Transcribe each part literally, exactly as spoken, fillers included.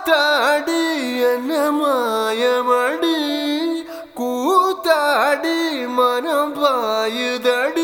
ஆத்தாடி என்ன மாயமடி கூத்தாடி மனம் பாயுதடி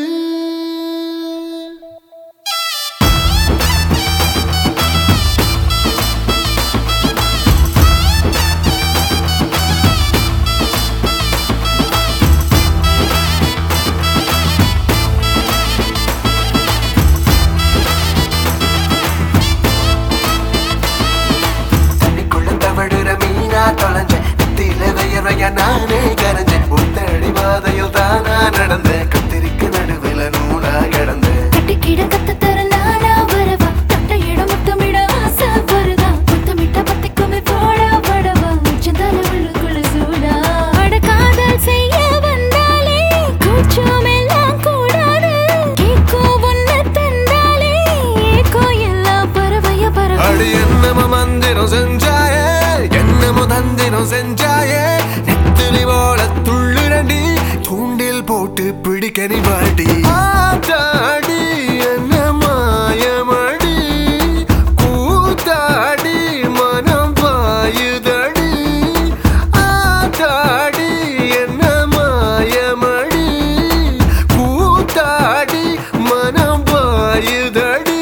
நானே கரைஞ்சேன் முத்தடி பாதையில் தானா நடந்தேன் கத்திரிக்கு நடுவில் நூலா கிடந்தேன் கட்டி கிடக்கத்த தரலானா வரவா தட்ட இடம் முத்தமிட ஆசை வருதா முத்தமிட்ட பத்திக்குமே போடா படவா உச்சந்தால உள்ளுக்குள்ள சூடா அட காதல் செய்ய வந்தாலே கூச்சம் எல்லாம் கூடாது கேக்கோ ஒன்ன தந்தாலே ஏக்கோ எல்லாம் பறவைய பறவை அடி என்னமோ மந்திரம் செஞ்சாயே என்னமோ தந்திரம் செஞ்சாயே போல துள்ளுரண்டி தூண்டில் போட்டு பிடிக்க நீ பாட்டி ஆத்தாடி என்ன மாயமடி கூத்தாடி மனம் பாயுதடி ஆத்தாடி என்ன மாயமடி கூத்தாடி மனம் பாயுதடி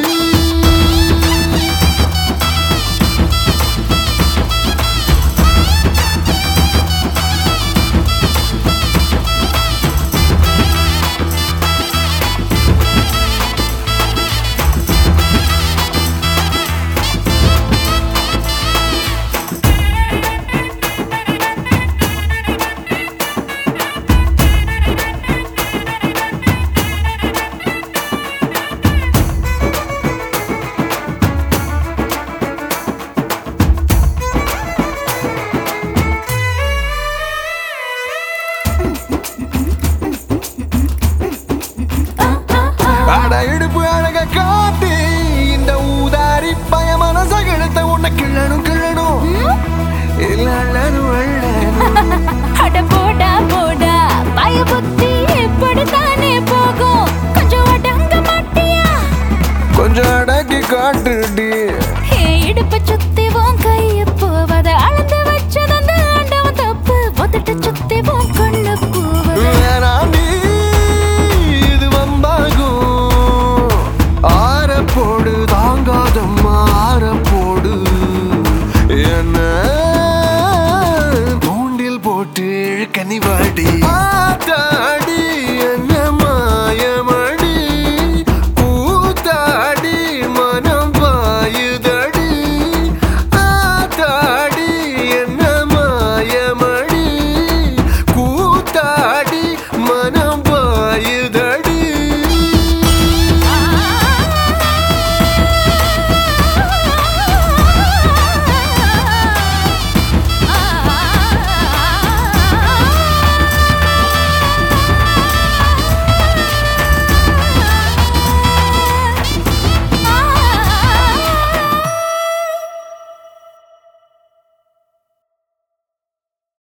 இடுப்பு அழக காட்டி இந்த ஊதாரி பய மனச கிழத்த உன்னை கிள்ளணும் கிள்ளணும் அட போடா போடா பய புத்தி எப்படித்தானே போகும் கொஞ்சம் அடங்க மாட்டியா கொஞ்சம் அடக்கி காட்டுடி இடுப்ப சுத்தி உன் கைய போவத அளந்து வச்சது அந்த ஆண்டவன் தப்பு ஒத்துட்ட சுத்தி உன் கண்ணு போவது வேணாண்டி இது வம்பாகும் ஆற போடு